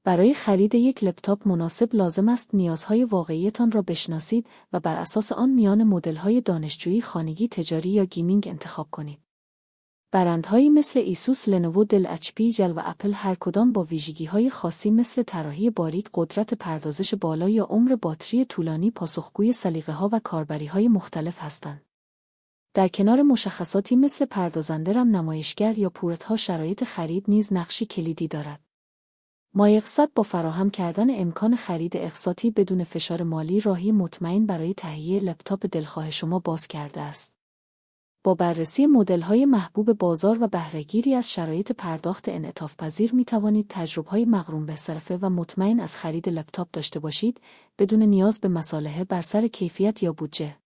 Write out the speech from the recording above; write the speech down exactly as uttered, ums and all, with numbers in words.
برای خرید یک لپتاپ مناسب لازم است نیازهای واقعیتان را بشناسید و بر اساس آن میان مدل‌های دانشجویی، خانگی، تجاری یا گیمینگ انتخاب کنید. برندهایی مثل ایسوس، لنوو، دل، اچ پی، جل و اپل هر کدام با ویژگی‌های خاصی مثل طراحی باریک، قدرت پردازش بالا یا عمر باتری طولانی پاسخگوی سلیقه‌ها و کاربری‌های مختلف هستند. در کنار مشخصاتی مثل پردازنده، رم، نمایشگر یا پورت‌ها، شرایط خرید نیز نقشی کلیدی دارد. مایقصد با فراهم کردن امکان خرید اقساطی بدون فشار مالی، راهی مطمئن برای تهیه لپتاپ دلخواه شما باز کرده است. با بررسی مدل‌های محبوب بازار و بهره‌گیری از شرایط پرداخت انعطاف‌پذیر می‌توانید تجربه‌های مغروم به صرفه و مطمئن از خرید لپتاپ داشته باشید بدون نیاز به مصالحه بر سر کیفیت یا بودجه.